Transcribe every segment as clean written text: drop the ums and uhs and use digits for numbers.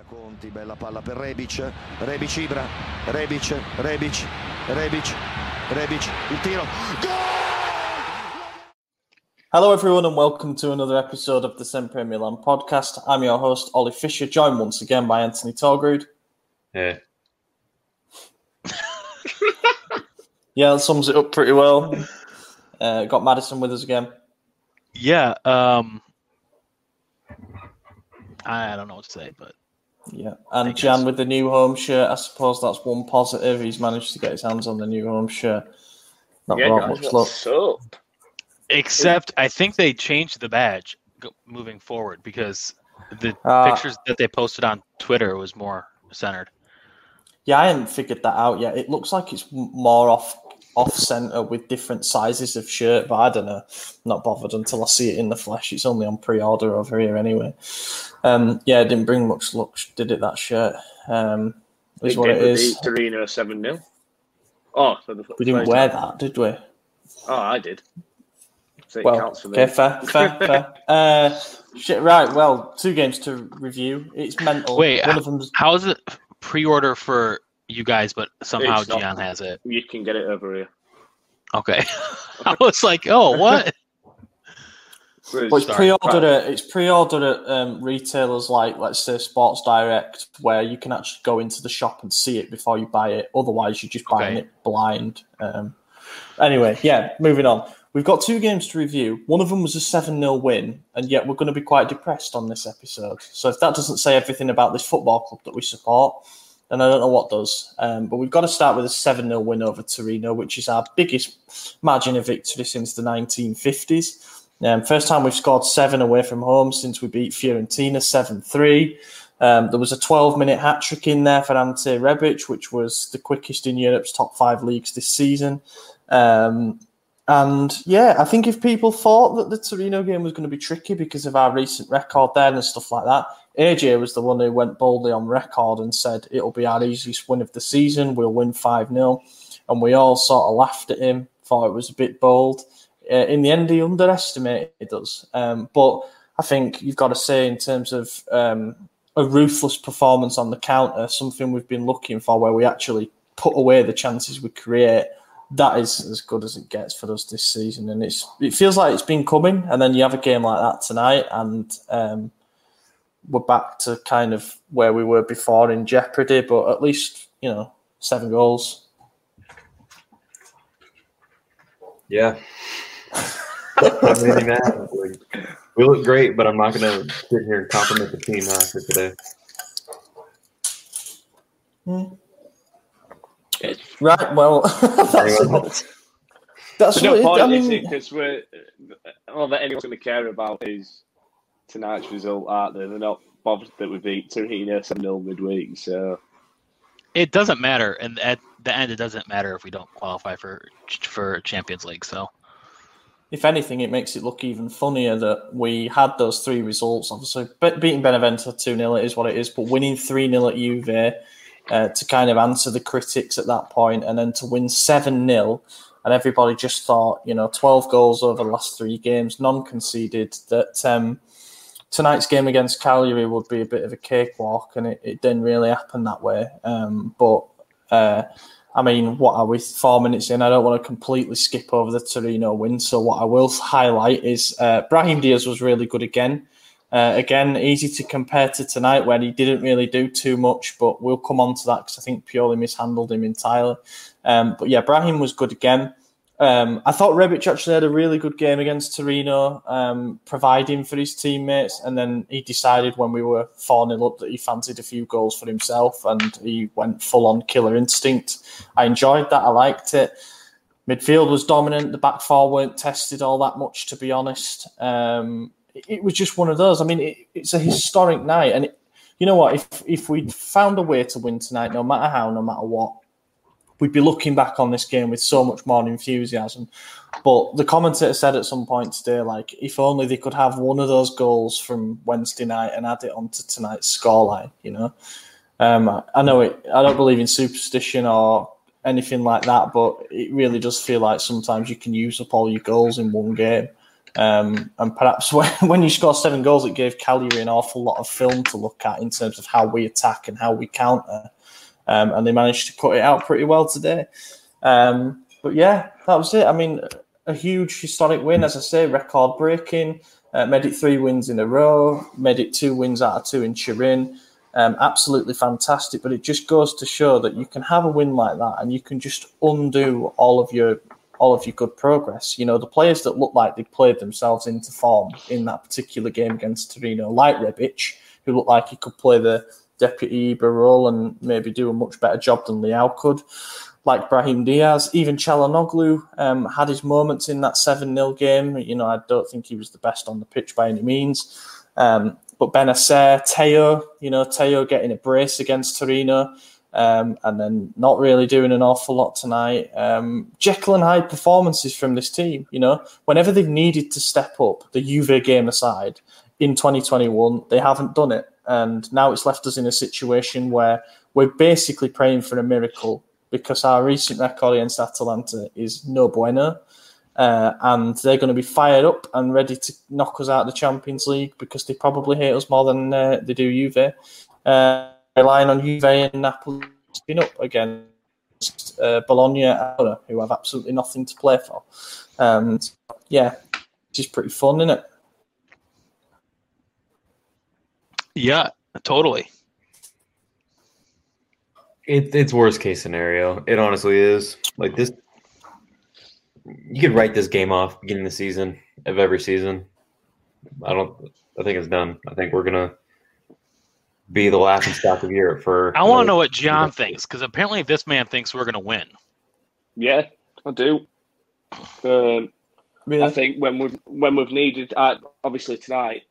Andrea Conti, bella palla per Rebic, Rebic Ibra, Rebic, il tiro, goal! Hello everyone and welcome to another episode of the Sempre Milan podcast. I'm your host Ollie Fisher, joined once again by Anthony Torgrud. Hey. Yeah, that sums it up pretty well. Got Madison with us again. Yeah, I don't know what to say, but yeah, and Jan with the new home shirt. I suppose that's one positive. He's managed to get his hands on the new home shirt. Not brought much luck. Except I think they changed the badge moving forward because the pictures that they posted on Twitter was more centered. Yeah, I haven't figured that out yet. It looks like it's more off-center with different sizes of shirt, but I don't know. I'm not bothered until I see it in the flesh. It's only on pre-order over here anyway. Yeah, it didn't bring much luck, did it, that shirt? Is what it is. Torino 7-0. We didn't wear that, did we? Oh, I did. So it counts for me. Okay, fair. Right, well, 2 games to review. It's mental. Wait, how is it pre-order for you guys, but somehow Gian has it? You can get it over here. Okay. I was like, oh, what? Well, it's pre-ordered at retailers like, let's say, Sports Direct, where you can actually go into the shop and see it before you buy it. Otherwise, you're just buying it blind. Anyway, yeah, moving on. We've got 2 games to review. One of them was a 7-0 win, and yet we're going to be quite depressed on this episode. So if that doesn't say everything about this football club that we support, then I don't know what does. But we've got to start with a 7-0 win over Torino, which is our biggest margin of victory since the 1950s. First time we've scored 7 away from home since we beat Fiorentina 7-3. There was a 12-minute hat-trick in there for Ante Rebic, which was the quickest in Europe's top 5 leagues this season. And yeah, I think if people thought that the Torino game was going to be tricky because of our recent record there and stuff like that, AJ was the one who went boldly on record and said it'll be our easiest win of the season, we'll win 5-0. And we all sort of laughed at him, thought it was a bit bold. In the end, he underestimated us. But I think you've got to say, in terms of a ruthless performance on the counter, something we've been looking for where we actually put away the chances we create, that is as good as it gets for us this season. And it feels like it's been coming. And then you have a game like that tonight and we're back to kind of where we were before in jeopardy. But at least, 7 goals. Yeah. I'm really mad. We look great, but I'm not going to sit here and compliment the team after today. Right, well, that's no what point, is it? Because all that anyone's going to care about is tonight's result, aren't they? They're not bothered that we beat Torino 7-0 midweek, so... It doesn't matter, and at the end, it doesn't matter if we don't qualify for Champions League, so... If anything, it makes it look even funnier that we had those 3 results. Obviously, beating Benevento 2-0, it is what it is, but winning 3-0 at Juve to kind of answer the critics at that point, and then to win 7-0, and everybody just thought, 12 goals over the last 3 games, non-conceded, that tonight's game against Cagliari would be a bit of a cakewalk, and it didn't really happen that way. What are we, 4 minutes in? I don't want to completely skip over the Torino win. So what I will highlight is Brahim Diaz was really good again. Again, easy to compare to tonight when he didn't really do too much, but we'll come on to that because I think Pioli mishandled him entirely. But yeah, Brahim was good again. I thought Rebic actually had a really good game against Torino, providing for his teammates, and then he decided when we were 4-0 up that he fancied a few goals for himself, and he went full-on killer instinct. I enjoyed that. I liked it. Midfield was dominant. The back 4 weren't tested all that much, to be honest. It was just one of those. I mean, it's a historic night, and you know what? If we'd found a way to win tonight, no matter how, no matter what, we'd be looking back on this game with so much more enthusiasm. But the commentator said at some point today, like, if only they could have one of those goals from Wednesday night and add it onto tonight's scoreline, I know I don't believe in superstition or anything like that, but it really does feel like sometimes you can use up all your goals in one game. And perhaps when you score 7 goals, it gave Cagliari an awful lot of film to look at in terms of how we attack and how we counter. And they managed to cut it out pretty well today. But yeah, that was it. I mean, a huge historic win, as I say, record breaking. Made it 3 wins in a row, made it 2 wins out of 2 in Turin. Absolutely fantastic. But it just goes to show that you can have a win like that and you can just undo all of your good progress. You know, the players that look like they played themselves into form in that particular game against Torino, like Rebic, who looked like he could play the deputy Ibra role and maybe do a much better job than Leao could. Like Brahim Diaz, even Çalhanoğlu had his moments in that 7-0 game. You know, I don't think he was the best on the pitch by any means. But Benacer, Teo getting a brace against Torino, and then not really doing an awful lot tonight. Jekyll and Hyde performances from this team, you know. Whenever they've needed to step up, the Juve game aside, in 2021, they haven't done it. And now it's left us in a situation where we're basically praying for a miracle, because our recent record against Atalanta is no bueno. And they're going to be fired up and ready to knock us out of the Champions League because they probably hate us more than they do Juve. Relying on Juve and Napoli spin up against Bologna, who have absolutely nothing to play for. Yeah, which is pretty fun, isn't it? Yeah, totally. It's worst case scenario. It honestly is. Like this, you could write this game off beginning of the season of every season. I think it's done. I think we're gonna be the laughing stock of Europe for. I want to know what John thinks, because apparently this man thinks we're gonna win. Yeah, I do. Really? I think when we've needed, obviously tonight,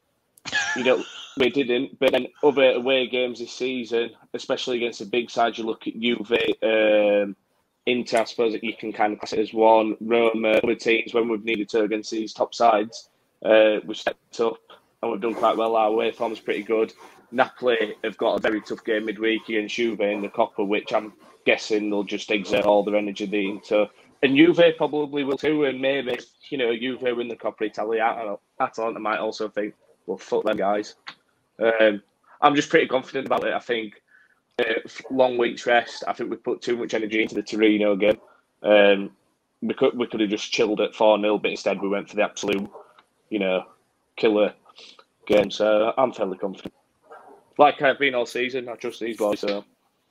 we didn't. But then other away games this season, especially against a big side, you look at Juve, Inter, I suppose that you can kind of class it as one. Roma, other teams, when we've needed to against these top sides, we've stepped up and we've done quite well. Our away form's pretty good. Napoli have got a very tough game midweek against Juve in the Coppa, which I'm guessing they'll just exert all their energy into. And Juve probably will too, and maybe, Juve win the Coppa Italia. Atalanta might also think, well, fuck them guys. I'm just pretty confident about it. I think long week's rest. I think we put too much energy into the Torino game. We could have just chilled at 4-0, but instead we went for the absolute, killer game. So I'm fairly confident. Like I've been all season, I trust these boys. So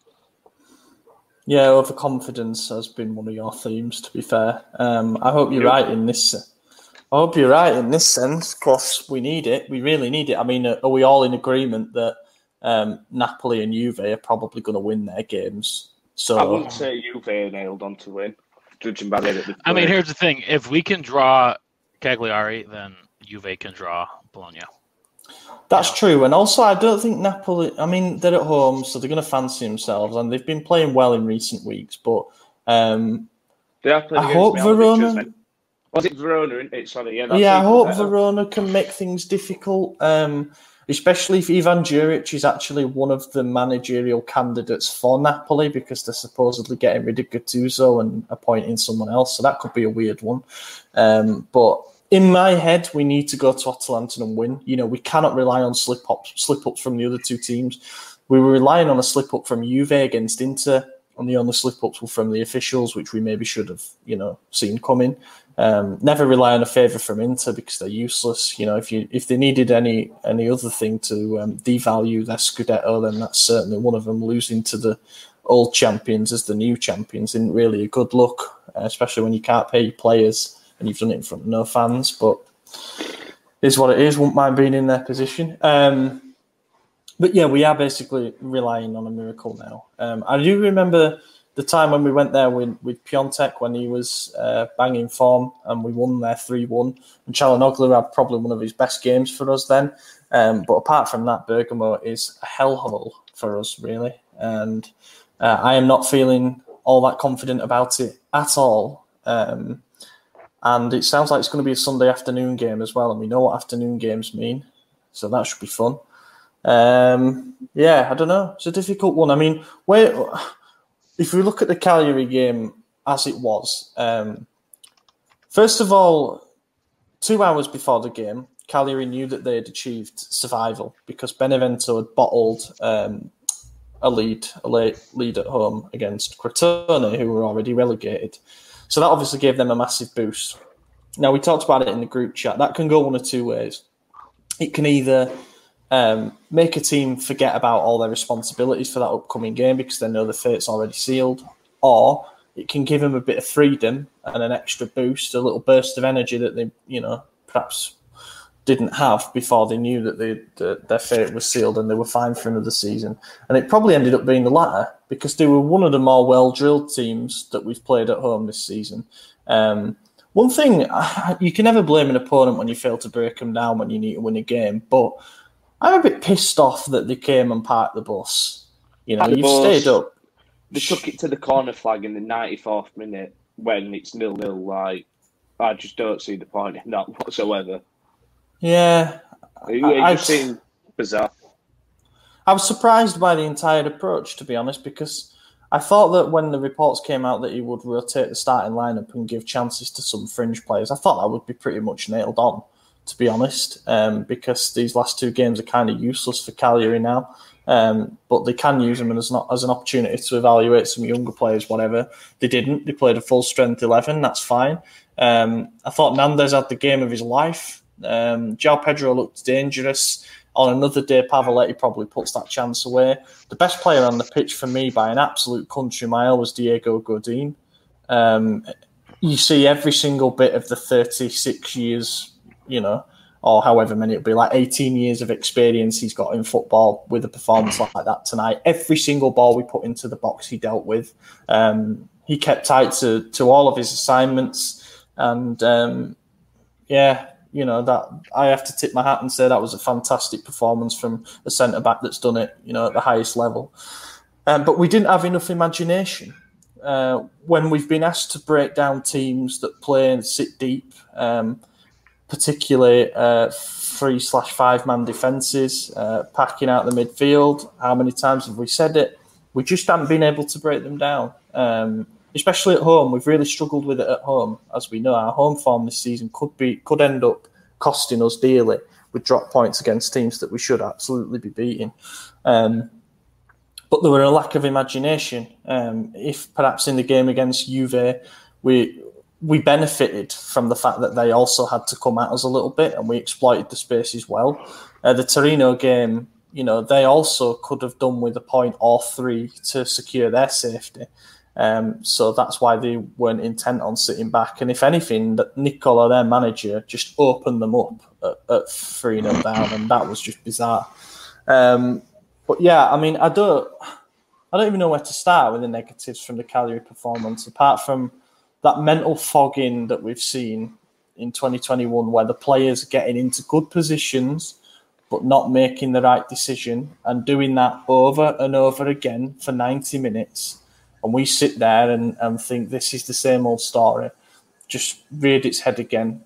yeah, overconfidence has been one of your themes. To be fair, I hope you're right in this. I hope you're right in this sense, because we need it. We really need it. I mean, are we all in agreement that Napoli and Juve are probably going to win their games? So I wouldn't say Juve are nailed on to win, judging by the way that they've I mean, played. here's the thing. If we can draw Cagliari, then Juve can draw Bologna. That's true. And also, I don't think Napoli... I mean, they're at home, so they're going to fancy themselves, and they've been playing well in recent weeks. But They are playing I hope against Milan, Verona... Was it Verona? Sorry, yeah. Yeah, I hope Verona can make things difficult, especially if Ivan Juric is actually one of the managerial candidates for Napoli, because they're supposedly getting rid of Gattuso and appointing someone else. So that could be a weird one. But in my head, we need to go to Atalanta and win. We cannot rely on slip-ups from the other two teams. We were relying on a slip-up from Juve against Inter, and the only slip-ups were from the officials, which we maybe should have, seen coming. Never rely on a favour from Inter because they're useless. If they needed any other thing to devalue their Scudetto, then that's certainly one of them. Losing to the old champions as the new champions isn't really a good look, especially when you can't pay your players and you've done it in front of no fans. But it's what it is. Wouldn't mind being in their position. But yeah, we are basically relying on a miracle now. I do remember the time when we went there with Piontek when he was banging form and we won there 3-1. And Çalhanoğlu had probably one of his best games for us then. But apart from that, Bergamo is a hellhole for us, really. And I am not feeling all that confident about it at all. And it sounds like it's going to be a Sunday afternoon game as well. And we know what afternoon games mean. So that should be fun. Yeah, I don't know. It's a difficult one. I mean, if we look at the Cagliari game as it was, first of all, 2 hours before the game, Cagliari knew that they had achieved survival because Benevento had bottled a late lead at home against Crotone, who were already relegated. So that obviously gave them a massive boost. Now, we talked about it in the group chat. That can go one of two ways. It can either make a team forget about all their responsibilities for that upcoming game because they know the fate's already sealed, or it can give them a bit of freedom and an extra boost, a little burst of energy that they, perhaps didn't have before they knew that their fate was sealed and they were fine for another season. And it probably ended up being the latter because they were one of the more well-drilled teams that we've played at home this season. One thing, you can never blame an opponent when you fail to break them down when you need to win a game, but I'm a bit pissed off that they came and parked the bus. You've stayed up. They took it to the corner flag in the 94th minute when it's 0-0. Like, I just don't see the point in that whatsoever. Yeah. It just seemed bizarre. I was surprised by the entire approach, to be honest, because I thought that when the reports came out that he would rotate the starting lineup and give chances to some fringe players, I thought that would be pretty much nailed on, to be honest, because these last two games are kind of useless for Cagliari now. But they can use them as an opportunity to evaluate some younger players, whatever. They didn't. They played a full-strength 11. That's fine. I thought Nandez had the game of his life. João Pedro looked dangerous. On another day, Pavoletti probably puts that chance away. The best player on the pitch for me by an absolute country mile was Diego Godin. You see every single bit of the 36 years, or however many it'll be, like 18 years of experience he's got in football with a performance like that tonight. Every single ball we put into the box he dealt with. He kept tight to all of his assignments. And, that I have to tip my hat and say that was a fantastic performance from a centre-back that's done it, at the highest level. But we didn't have enough imagination. When we've been asked to break down teams that play and sit deep, particularly 3/5-man defences, packing out the midfield. How many times have we said it? We just haven't been able to break them down, especially at home. We've really struggled with it at home. As we know, our home form this season could end up costing us dearly with drop points against teams that we should absolutely be beating. But there were a lack of imagination. If perhaps in the game against Juve, we benefited from the fact that they also had to come at us a little bit and we exploited the spaces well. The Torino game, they also could have done with a point or three to secure their safety. So that's why they weren't intent on sitting back. And if anything, that Nicola, their manager, just opened them up at 3-0 down, and that was just bizarre. But yeah, I mean, I don't even know where to start with the negatives from the Cagliari performance, apart from that mental fogging that we've seen in 2021, where the players are getting into good positions but not making the right decision and doing that over and over again for 90 minutes. And we sit there and think this is the same old story, just reared its head again.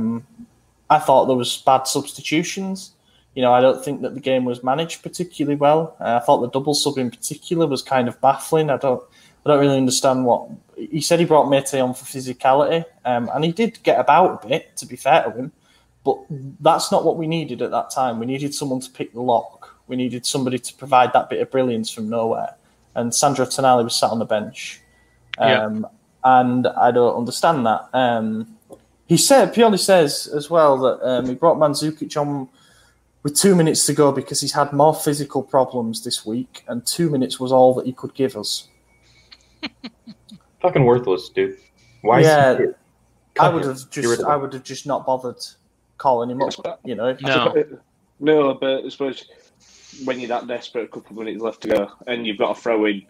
I thought there was bad substitutions. I don't think that the game was managed particularly well. I thought the double sub in particular was kind of baffling. I don't really understand what he said. He brought Mete on for physicality, and he did get about a bit, to be fair to him. But that's not what we needed at that time. We needed someone to pick the lock. We needed somebody to provide that bit of brilliance from nowhere. And Sandro Tonali was sat on the bench. And I don't understand that. Pioli says as well that he brought Mandzukic on with 2 minutes to go because he's had more physical problems this week, and 2 minutes was all that he could give us. Fucking worthless, dude. Why? Yeah, I would have just not bothered calling him up. No, but I suppose when you're that desperate, a couple of minutes left to go, and you've got a throw in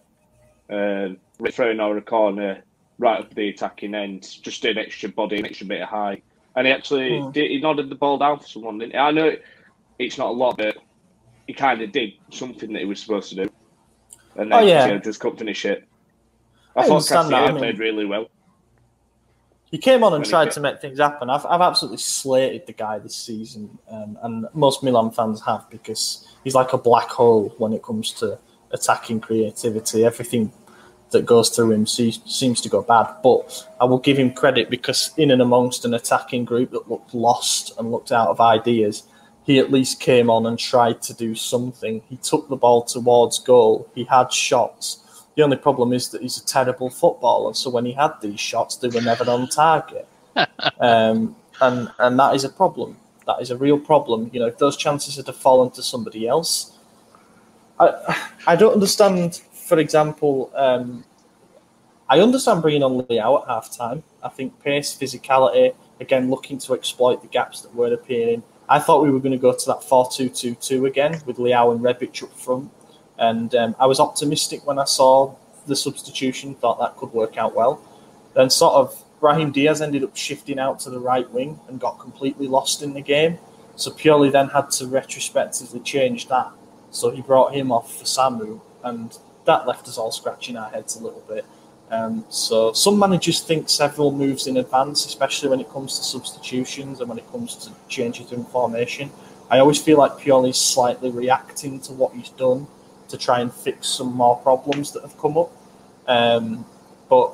or a corner right up the attacking end, just an extra body, an extra bit of height, and he actually he nodded the ball down for someone. Didn't he? I know it's not a lot, but he kind of did something that he was supposed to do, and then just couldn't finish it. I thought Castillo played really well. He came on and tried to make things happen. I've absolutely slated the guy this season, and most Milan fans have, because he's like a black hole when it comes to attacking creativity. Everything that goes through him seems to go bad. But I will give him credit because in and amongst an attacking group that looked lost and looked out of ideas, he at least came on and tried to do something. He took the ball towards goal. He had shots. The only problem is that he's a terrible footballer. So when he had these shots, they were never on target. And that is a problem. That is a real problem. If those chances had fallen to somebody else, I don't understand. For example, I understand bringing on Leao at half-time. I think pace, physicality, again, looking to exploit the gaps that were appearing. I thought we were going to go to that 4-2-2-2 again with Leao and Rebic up front. And I was optimistic when I saw the substitution, thought that could work out well. Then sort of Brahim Diaz ended up shifting out to the right wing and got completely lost in the game. So Pioli then had to retrospectively change that. So he brought him off for Samu, and that left us all scratching our heads a little bit. So some managers think several moves in advance, especially when it comes to substitutions and when it comes to changes in formation. I always feel like Pioli's slightly reacting to what he's done to try and fix some more problems that have come up. But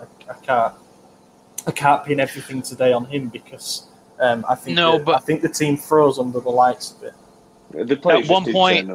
I can't pin everything today on him because I think the team froze under the lights of it. At one point,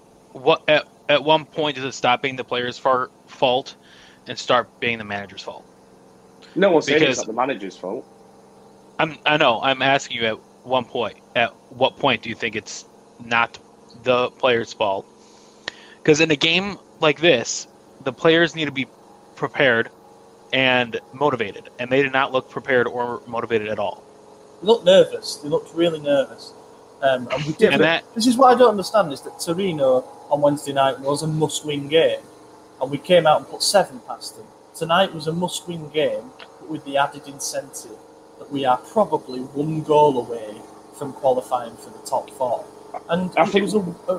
at one point, does it stop being the player's fault and start being the manager's fault? No one's saying it's not the manager's fault. I know. I'm asking you at one point. At what point do you think it's not the player's fault? Because in a game like this, the players need to be prepared and motivated, and they did not look prepared or motivated at all. They looked nervous. They looked really nervous. And we did. This is what I don't understand: is that Torino on Wednesday night was a must-win game, and we came out and put 7 past them. Tonight was a must-win game, but with the added incentive that we are probably 1 goal away from qualifying for the top 4. And I think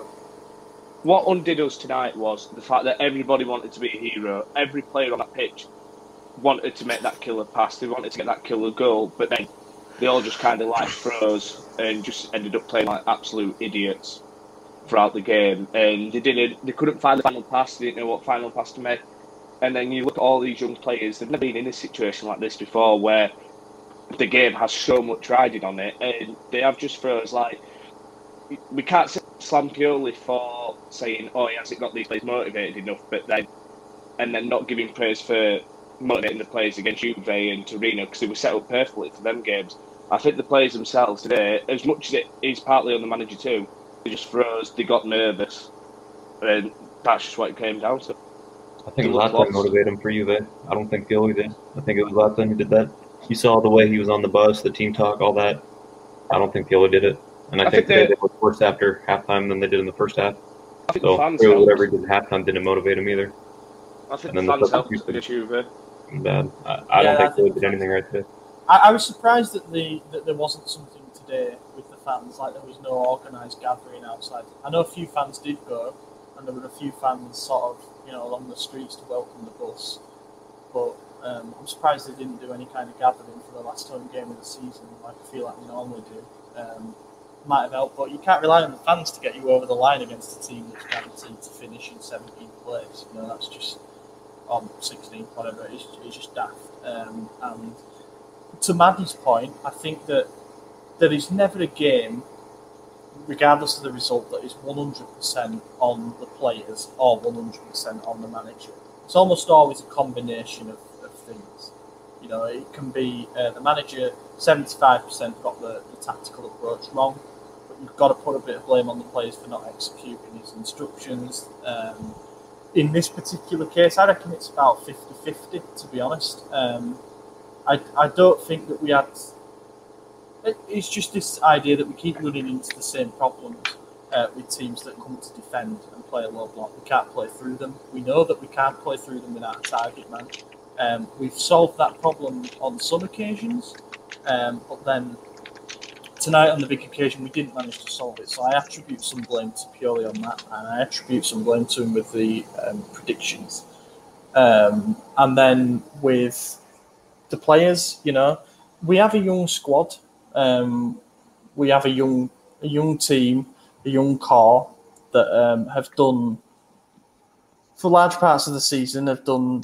what undid us tonight was the fact that everybody wanted to be a hero. Every player on that pitch wanted to make that killer pass. They wanted to get that killer goal, but then they all just kind of froze and just ended up playing like absolute idiots throughout the game. And they couldn't find the final pass. They didn't know what final pass to make. And then you look at all these young players. They've never been in a situation like this before, where the game has so much riding on it, and they have just froze. We can't slam Pioli for saying, "Oh, he hasn't got these players motivated enough," but then not giving praise for motivating the players against Juve and Torino because they were set up perfectly for them games. I think the players themselves today, as much as it is partly on the manager too, they just froze, they got nervous, and that's just what it came down to. I think Zlatan motivated him for Juve. I don't think Pioli did. I think it was Zlatan who did that. You saw the way he was on the bus, the team talk, all that. I don't think Pioli did it. And I think they looked worse after halftime than they did in the first half. I think the fans whatever he did at halftime didn't motivate him either. I think the fans helped against Juve. Bad. I don't think Pioli did anything right today. I was surprised that there wasn't something today with the fans, like there was no organised gathering outside. I know a few fans did go, and there were a few fans sort of, along the streets to welcome the bus. But I'm surprised they didn't do any kind of gathering for the last home game of the season, like I feel like they normally do. Might have helped, but you can't rely on the fans to get you over the line against a team that's guaranteed to finish in 17th place. That's just on 16th, whatever. It's just daft. And to Maddie's point, I think that there is never a game, regardless of the result, that is 100% on the players or 100% on the manager. It's almost always a combination of things. It can be the manager 75% got the tactical approach wrong, but you've got to put a bit of blame on the players for not executing his instructions. In this particular case, I reckon it's about 50-50, to be honest. I don't think that we had... It's just this idea that we keep running into the same problems with teams that come to defend and play a low block. We can't play through them. We know that we can't play through them without a target man. We've solved that problem on some occasions, but then tonight on the big occasion we didn't manage to solve it. So I attribute some blame to Pioli on that, and I attribute some blame to him with the predictions. And then with the players, we have a young squad. We have a young team, a young core that have done for large parts of the season have done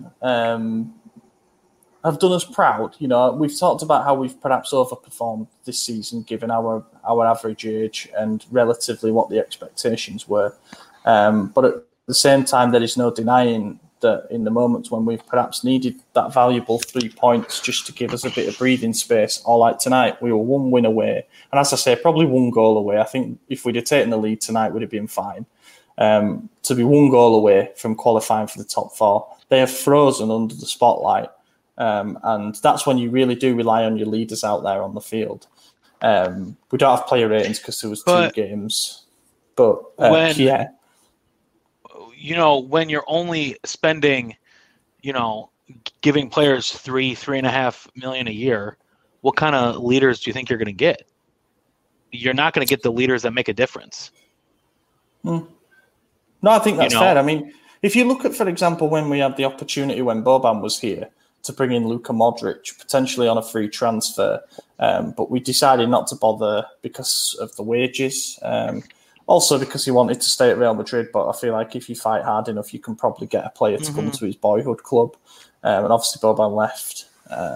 us proud. You know, we've talked about how we've perhaps overperformed this season given our average age and relatively what the expectations were. But at the same time, there is no denying that in the moments when we've perhaps needed that valuable 3 points just to give us a bit of breathing space, or like tonight, we were 1 win away. And as I say, probably 1 goal away. I think if we'd have taken the lead tonight, we'd have been fine. To be 1 goal away from qualifying for the top 4, they have frozen under the spotlight. And that's when you really do rely on your leaders out there on the field. We don't have player ratings because there was 2 games. But yeah. You know, when you're only spending, you know, giving players $3.5 million a year, what kind of leaders do you think you're going to get? You're not going to get the leaders that make a difference. No, I think that's fair. I mean, if you look at, for example, when we had the opportunity when Boban was here to bring in Luka Modric, potentially on a free transfer, but we decided not to bother because of the wages. Also because he wanted to stay at Real Madrid, but I feel like if you fight hard enough, you can probably get a player to come to his boyhood club. And obviously Boban left.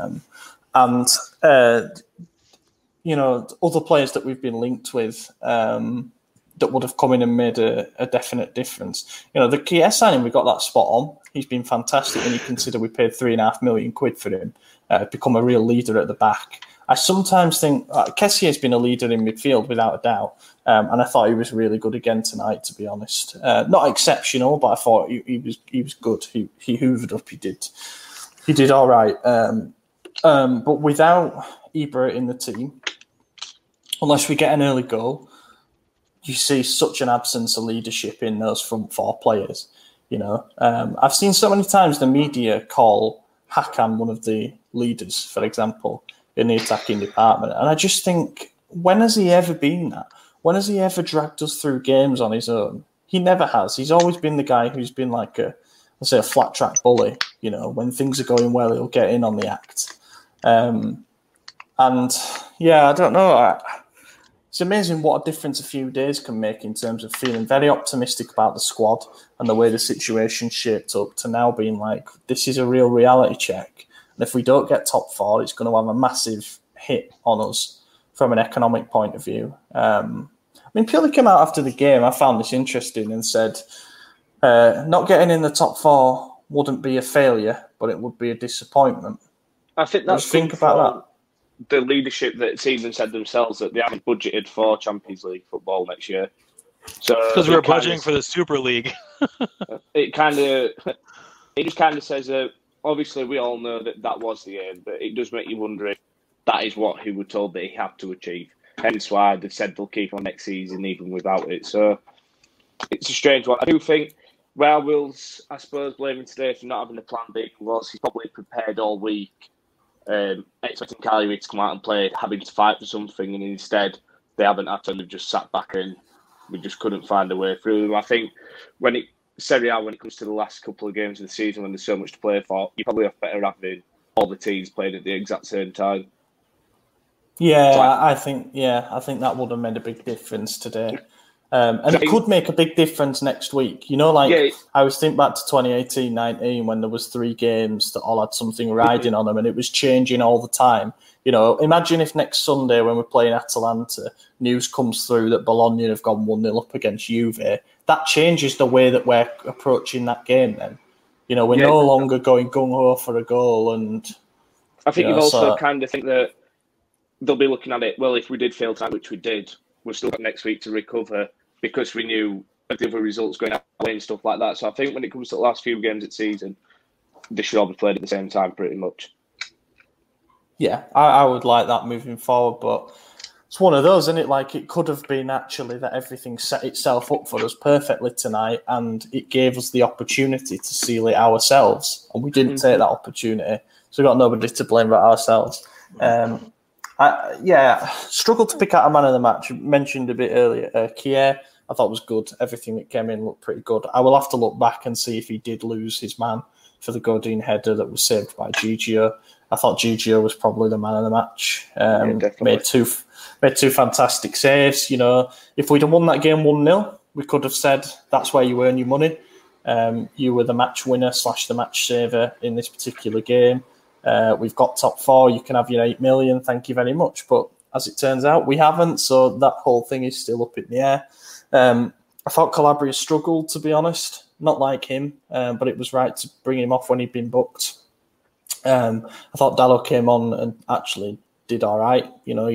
You know, other players that we've been linked with that would have come in and made a definite difference. You know, the Kier signing, we got that spot on. He's been fantastic when you consider we paid £3.5 million for him. Become a real leader at the back. I sometimes think Kessier's been a leader in midfield without a doubt, and I thought he was really good again tonight. To be honest, not exceptional, but I thought he was good. He hoovered up. He did all right. But without Ibra in the team, unless we get an early goal, you see such an absence of leadership in those front 4 players. You know, I've seen so many times the media call Hakan one of the leaders, for example, in the attacking department. And I just think, when has he ever been that? When has he ever dragged us through games on his own? He never has. He's always been the guy who's been like a flat track bully. You know, when things are going well, he'll get in on the act. And yeah, I don't know. It's amazing what a difference a few days can make in terms of feeling very optimistic about the squad and the way the situation shaped up to now being like, this is a real reality check. And if we don't get top 4, it's going to have a massive hit on us from an economic point of view. I mean, Pioli came out after the game. I found this interesting and said, not getting in the top 4 wouldn't be a failure, but it would be a disappointment. I think that's think about that. The leadership that's even said themselves that they haven't budgeted for Champions League football next year. So because we're budgeting for the Super League. It just kind of says that obviously we all know that was the aim, but it does make you wonder if that is what he was told that he had to achieve. Hence why they've said they'll keep on next season even without it. So it's a strange one. I do think where I will, I suppose, blame him today for not having a plan B was he's probably prepared all week, expecting Cagliari to come out and play, having to fight for something, and instead they haven't had to, and they've just sat back and we just couldn't find a way through them. I think Serie A, when it comes to the last couple of games of the season when there's so much to play for, you probably have better having all the teams playing at the exact same time. Yeah, I think that would have made a big difference today. And it could make a big difference next week. You know, I was thinking back to 2018-19 when there was 3 games that all had something riding on them and it was changing all the time. You know, imagine if next Sunday when we're playing Atalanta, news comes through that Bologna have gone 1-0 up against Juve. That changes the way that we're approaching that game then. You know, we're no longer going gung-ho for a goal. And I think you've also kind of think that they'll be looking at it, well, if we did fail tonight, which we did, we've still got next week to recover because we knew the other results going out and stuff like that. So I think when it comes to the last few games of the season, they should all be played at the same time pretty much. Yeah, I would like that moving forward, but it's one of those, isn't it? Like, it could have been actually that everything set itself up for us perfectly tonight and it gave us the opportunity to seal it ourselves, and we didn't take that opportunity. So we've got nobody to blame but ourselves. Struggled to pick out a man of the match. Mentioned a bit earlier, Kier, I thought was good. Everything that came in looked pretty good. I will have to look back and see if he did lose his man for the Godin header that was saved by Gigio. I thought Gigio was probably the man of the match. Made two fantastic saves. You know, if we'd have won that game 1-0, we could have said that's where you earn your money. You were the match winner / the match saver in this particular game. We've got top 4. You can have your 8 million. Thank you very much. But as it turns out, we haven't. So that whole thing is still up in the air. I thought Calabria struggled, to be honest. Not like him, but it was right to bring him off when he'd been booked. I thought Dallo came on and actually did all right.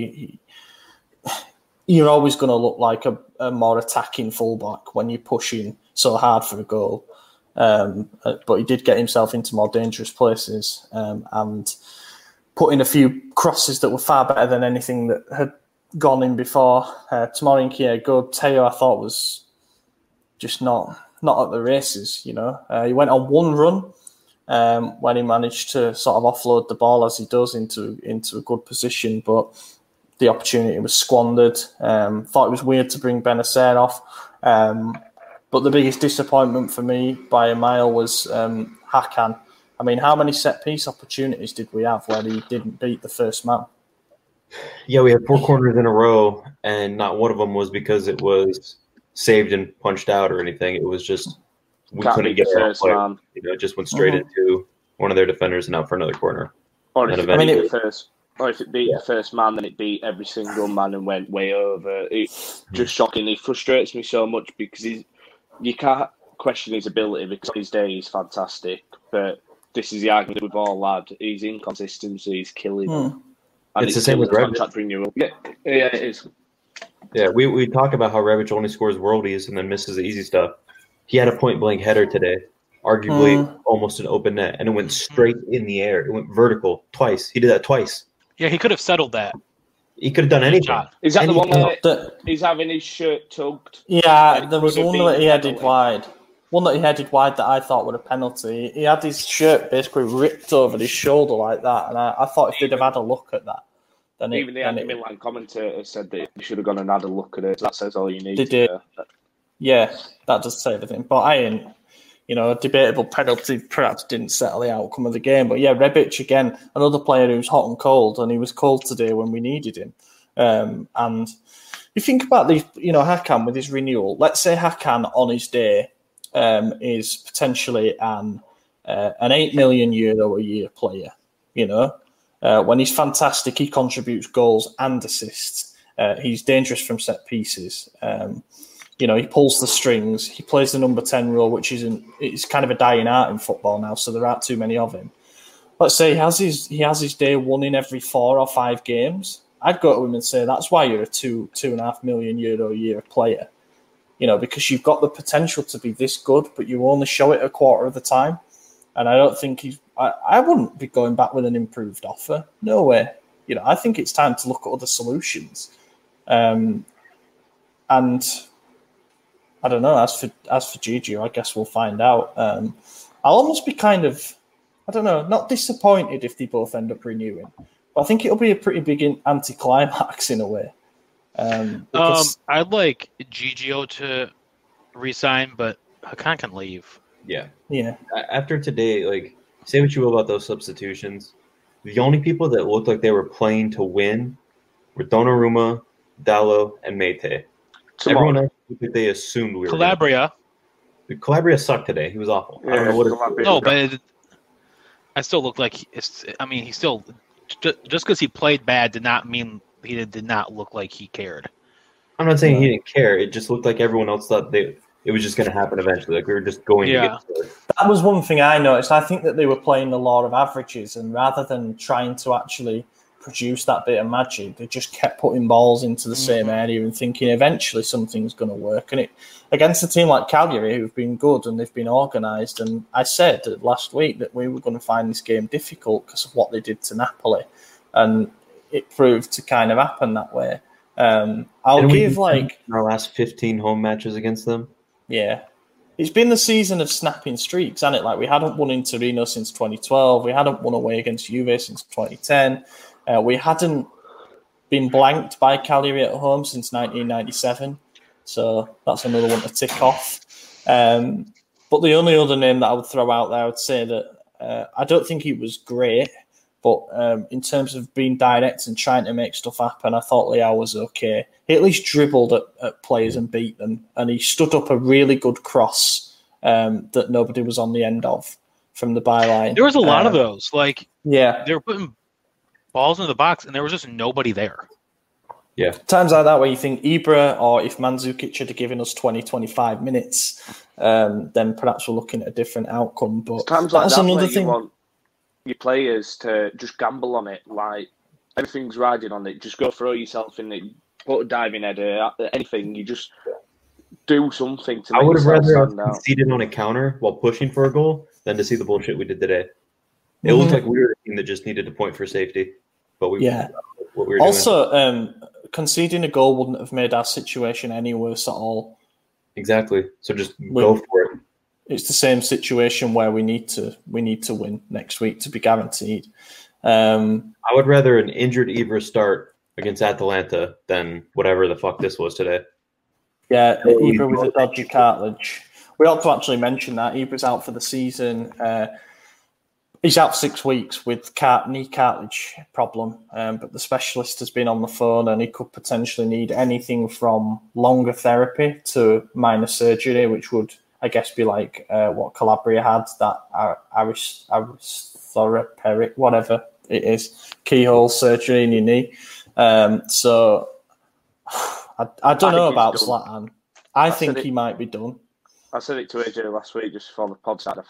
You're always going to look like a more attacking fullback when you're pushing so hard for a goal. But he did get himself into more dangerous places and put in a few crosses that were far better than anything that had gone in before. Tomori Nkia, good. Teo, I thought, was just not at the races, He went on one run when he managed to sort of offload the ball as he does into a good position, but the opportunity was squandered. Thought it was weird to bring Benacer off. But the biggest disappointment for me by a mile was Hakan. I mean, how many set-piece opportunities did we have where he didn't beat the first man? Yeah, we had 4 corners in a row, and not one of them was because it was saved and punched out or anything. It was just we couldn't get first man. It just went straight into one of their defenders and out for another corner. Or if it beat the first man, then it beat every single man and went way over. It just shockingly frustrates me so much because you can't question his ability because his day is fantastic. But this is the argument we've all had. His inconsistency is killing him. And it's the same with Rebic. Yeah, it is. Yeah, we talk about how Rebic only scores worldies and then misses the easy stuff. He had a point-blank header today, arguably almost an open net, and it went straight in the air. It went vertical twice. He did that twice. Yeah, he could have settled that. He could have done anything. Is that the one that he's having his shirt tugged? Yeah, there was one that he headed wide. One that he headed wide that I thought was a penalty. He had his shirt basically ripped over his shoulder like that, and I thought if they'd have had a look at that, then even the Milan commentator said that you should have gone and had a look at it. That says all you need. They did. Yeah, that does say everything. But I ain't. A debatable penalty perhaps didn't settle the outcome of the game. But yeah, Rebic, again, another player who's hot and cold, and he was cold today when we needed him. And you think about these, Hakan with his renewal. Let's say Hakan on his day is potentially an €8 million a year player. When he's fantastic, he contributes goals and assists. He's dangerous from set pieces. He pulls the strings. He plays the number 10 role, which it's kind of a dying art in football now, so there aren't too many of him. Let's say he has his day 1 in every 4 or 5 games. I'd go to him and say that's why you're a €2.5 million a year player. Because you've got the potential to be this good, but you only show it a quarter of the time. And I don't think I wouldn't be going back with an improved offer. No way. I think it's time to look at other solutions. And I don't know. As for Gigi, I guess we'll find out. I'll almost be kind of, I don't know, not disappointed if they both end up renewing. But I think it'll be a pretty big anticlimax in a way. I'd like Gigio to resign, but Hakan can leave. Yeah. Yeah. After today, say what you will about those substitutions, the only people that looked like they were playing to win were Donnarumma, Dallo, and Mete. Everyone else, they assumed we were Calabria. Calabria sucked today. He was awful. Yeah, I don't know what No, but I still look like he still just because he played bad did not mean he did not look like he cared. I'm not saying he didn't care. It just looked like everyone else thought it was just going to happen eventually. Like we were just going to get to it. That was one thing I noticed. I think that they were playing the law of averages, and rather than trying to actually produce that bit of magic, they just kept putting balls into the same area and thinking eventually something's going to work. And it against a team like Cagliari, who've been good and they've been organised. And I said last week that we were going to find this game difficult because of what they did to Napoli, and it proved to kind of happen that way. I'll give our last 15 home matches against them. Yeah. It's been the season of snapping streaks, hasn't it? We hadn't won in Torino since 2012. We hadn't won away against Juve since 2010. We hadn't been blanked by Cagliari at home since 1997. So that's another one to tick off. But the only other name that I would throw out there, I would say that I don't think he was great, but in terms of being direct and trying to make stuff happen, I thought Leao was okay. He at least dribbled at players and beat them, and he stood up a really good cross that nobody was on the end of from the byline. There was a lot of those. Like, yeah, they were putting balls into the box, and there was just nobody there. Yeah. Times like that where you think Ibra, or if Mandzukic had given us 20, 25 minutes, then perhaps we're looking at a different outcome. But times like that's that another where thing. you want your players to just gamble on it, like everything's riding on it. Just go throw yourself in it, put a diving header, anything. You just do something to make I would have yourself rather stand out. conceded on a counter while pushing for a goal than to see the bullshit we did today. It looked like we were the team that just needed to point for safety, but what we were also, conceding a goal wouldn't have made our situation any worse at all. Exactly. So just go for it. It's the same situation where we need to win next week to be guaranteed. I would rather an injured Ibra start against Atalanta than whatever the fuck this was today. Yeah, Ibra with a dodgy cartilage. We ought to actually mention that Ibra's out for the season. He's out 6 weeks with knee cartilage problem, but the specialist has been on the phone and he could potentially need anything from longer therapy to minor surgery, which would, I guess, be like what Calabria had, that aristhoroperic, whatever it is, keyhole surgery in your knee. So I don't know about Zlatan. I think he might be done. I said it to AJ last week just before the pod started,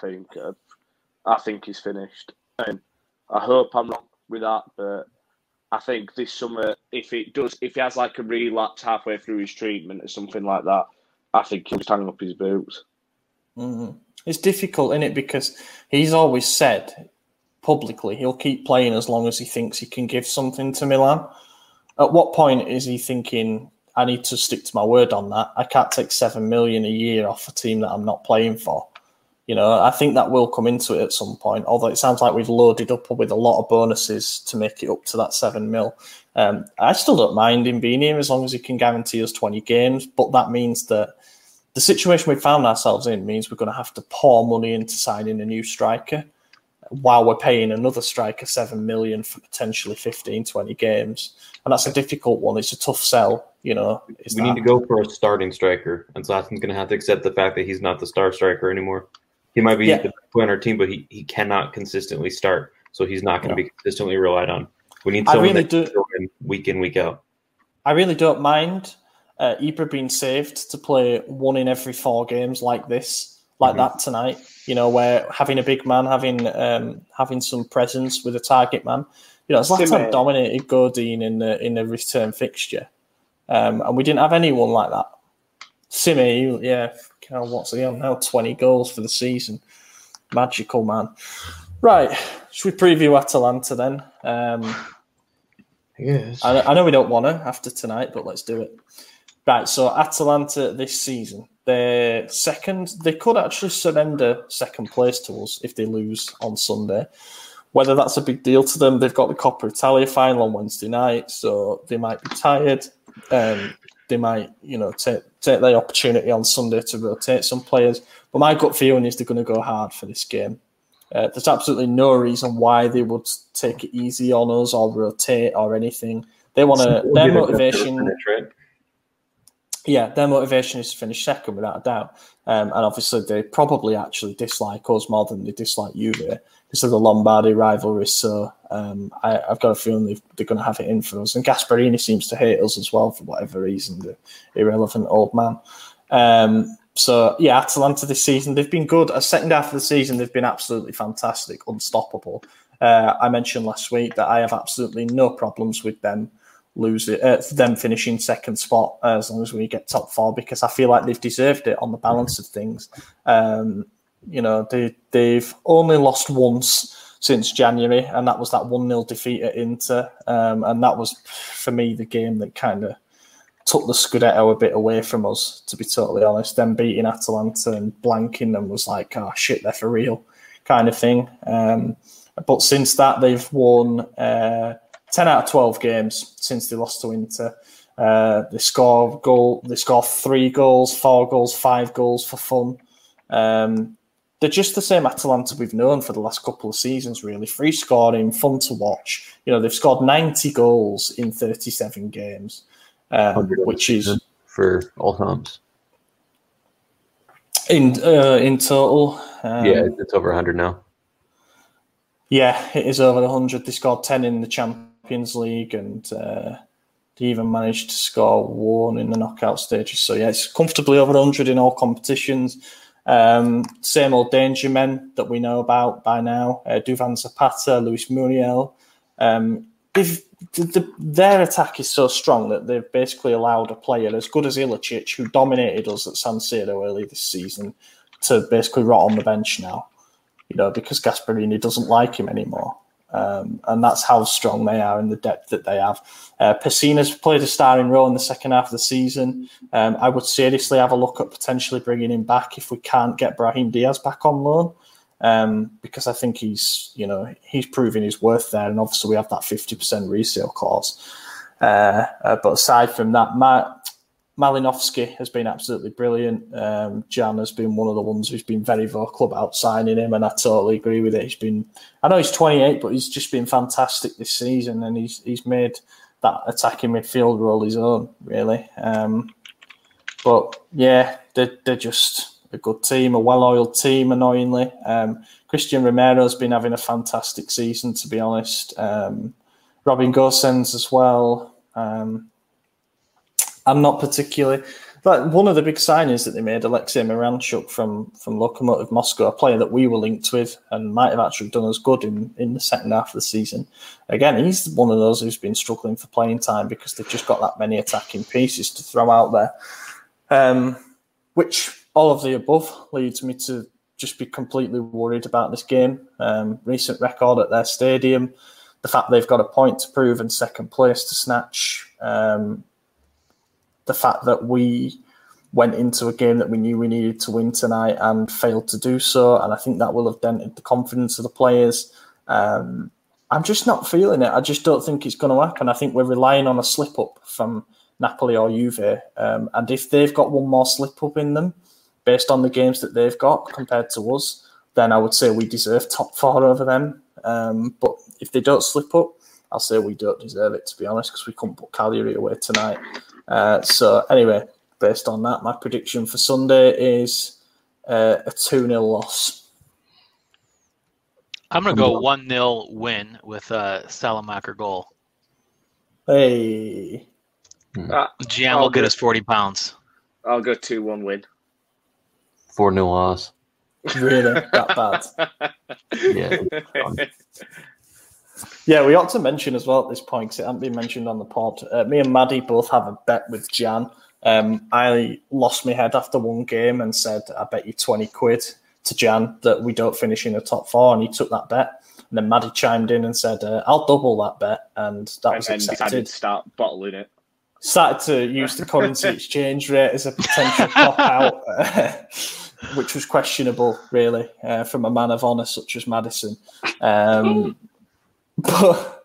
I think he's finished. I hope I'm wrong with that, but I think this summer, if he has like a relapse halfway through his treatment or something like that, I think he'll be hanging up his boots. Mm-hmm. It's difficult, isn't it? Because he's always said publicly he'll keep playing as long as he thinks he can give something to Milan. At what point is he thinking, I need to stick to my word on that? I can't take 7 million a year off a team that I'm not playing for. You know, I think that will come into it at some point, although it sounds like we've loaded up with a lot of bonuses to make it up to that 7 mil. I still don't mind him being here as long as he can guarantee us 20 games, but that means that the situation we found ourselves in means we're going to have to pour money into signing a new striker while we're paying another striker 7 million for potentially 15, 20 games. And that's a difficult one. It's a tough sell, you know. We need to go for a starting striker, and Zlatan's going to have to accept the fact that he's not the star striker anymore. He might be the best player on our team, but he cannot consistently start, so he's not going to be consistently relied on. We need someone that can go in, week out. I really don't mind Ibra being saved to play 1 in every 4 games like this, that tonight. You know, where having a big man, having some presence with a target man. You know, Zlatan dominated Godin in the return fixture, and we didn't have anyone like that. Simi, what's he on now? 20 goals for the season. Magical, man. Right, should we preview Atalanta then? Yes. I know we don't want to after tonight, but let's do it. Right, so Atalanta this season, they're second. They could actually surrender second place to us if they lose on Sunday. Whether that's a big deal to them, they've got the Coppa Italia final on Wednesday night, so they might be tired. They might, take the opportunity on Sunday to rotate some players. But my gut feeling is they're going to go hard for this game. There's absolutely no reason why they would take it easy on us or rotate or anything. They want to. Their motivation. Their motivation is to finish second without a doubt. And obviously, they probably actually dislike us more than they dislike Juve because of the Lombardy rivalry. So I've got a feeling they're going to have it in for us. And Gasperini seems to hate us as well for whatever reason, the irrelevant old man. Atalanta this season, they've been good. A second half of the season, they've been absolutely fantastic, unstoppable. I mentioned last week that I have absolutely no problems with them them finishing second spot as long as we get top 4 because I feel like they've deserved it on the balance of things. They've only lost once since January, and that was that 1-0 defeat at Inter. And that was, for me, the game that kind of took the Scudetto a bit away from us, to be totally honest. Them beating Atalanta and blanking them was like, oh, shit, they're for real kind of thing. But since that, they've won 10 out of 12 games since they lost to Inter. They score 3 goals, 4 goals, 5 goals for fun. They're just the same Atalanta we've known for the last couple of seasons, really. Free scoring, fun to watch. They've scored 90 goals in 37 games, which is for all times. In total. Yeah, it's over 100 now. Yeah, it is over 100. They scored 10 in the Champions League, and they even managed to score 1 in the knockout stages. So yeah, it's comfortably over 100 in all competitions. Same old danger men that we know about by now. Duvan Zapata, Luis Muriel. Their attack is so strong that they've basically allowed a player as good as Ilicic, who dominated us at San Siro early this season, to basically rot on the bench now, because Gasperini doesn't like him anymore. And that's how strong they are in the depth that they have. Pessina's played a starring role in the second half of the season. I would seriously have a look at potentially bringing him back if we can't get Brahim Diaz back on loan. Because I think he's proving his worth there, and obviously we have that 50% resale clause. But aside from that, Malinovsky has been absolutely brilliant. Jan has been one of the ones who's been very vocal about signing him, and I totally agree with it. I know he's 28, but he's just been fantastic this season, and he's made that attacking midfield role his own, really. But yeah, they're just a good team, a well-oiled team, annoyingly. Christian Romero's been having a fantastic season, to be honest. Robin Gosens as well. I'm not particularly... But one of the big signings that they made, Alexei Miranchuk from Lokomotiv Moscow, a player that we were linked with and might have actually done us good in the second half of the season. Again, he's one of those who's been struggling for playing time because they've just got that many attacking pieces to throw out there. Which... all of the above leads me to just be completely worried about this game. Recent record at their stadium, the fact they've got a point to prove and second place to snatch, the fact that we went into a game that we knew we needed to win tonight and failed to do so, and I think that will have dented the confidence of the players. I'm just not feeling it. I just don't think it's going to happen. I think we're relying on a slip-up from Napoli or Juve, and if they've got one more slip-up in them, based on the games that they've got compared to us, then I would say we deserve top 4 over them. But if they don't slip up, I'll say we don't deserve it, to be honest, because we couldn't put Cagliari away tonight. So anyway, based on that, my prediction for Sunday is a 2-0 loss. I'm going to go 1-0 win with a Salamaker goal. Hey. Gian will get us 40 pounds. I'll go 2-1 win. 4-0 loss. Really? That bad? Yeah. Yeah, we ought to mention as well at this point, because it hasn't been mentioned on the pod. Me and Maddie both have a bet with Jan. I lost my head after one game and said, I bet you 20 quid to Jan that we don't finish in the top 4, and he took that bet. And then Maddie chimed in and said, I'll double that bet, and that was accepted. Decided to start bottling it. Started to use the currency exchange rate as a potential cop-out, which was questionable, really, from a man of honour such as Madison. But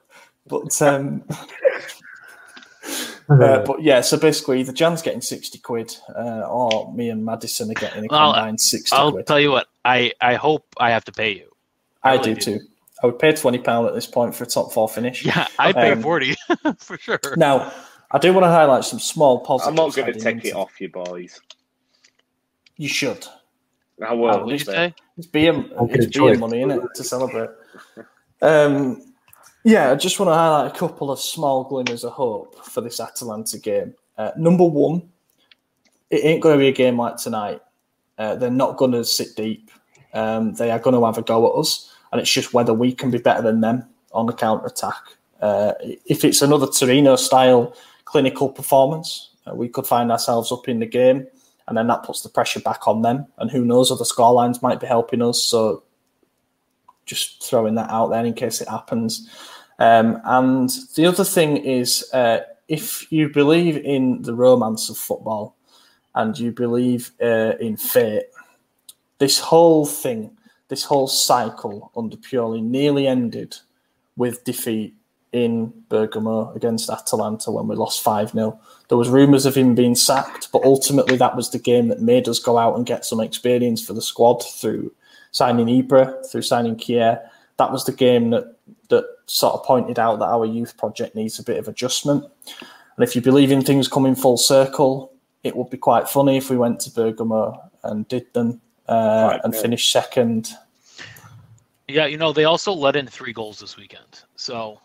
yeah, so basically either Jan's getting 60 quid or me and Madison are getting a combined 60 quid. I'll tell you what, I hope I have to pay you. I do too. I would pay £20 at this point for a top 4 finish. Yeah, I'd pay 40 for sure. Now, I do want to highlight some small positives. I'm not going to take it off you, boys. You should. I will. What did you say? It's beer money, isn't it, to celebrate? Yeah, I just want to highlight a couple of small glimmers of hope for this Atalanta game. Number one, it ain't going to be a game like tonight. They're not going to sit deep. They are going to have a go at us, and it's just whether we can be better than them on the counter-attack. If it's another Torino-style clinical performance, we could find ourselves up in the game, and then that puts the pressure back on them. And who knows, other scorelines might be helping us. So just throwing that out there in case it happens. And the other thing is, if you believe in the romance of football and you believe in fate, this whole thing, this whole cycle under Pioli nearly ended with defeat in Bergamo against Atalanta when we lost 5-0. There was rumours of him being sacked, but ultimately that was the game that made us go out and get some experience for the squad through signing Ibra, through signing Kier. That was the game that sort of pointed out that our youth project needs a bit of adjustment. And if you believe in things coming full circle, it would be quite funny if we went to Bergamo and did them and 5-0. finished second. Yeah, they also let in 3 goals this weekend, so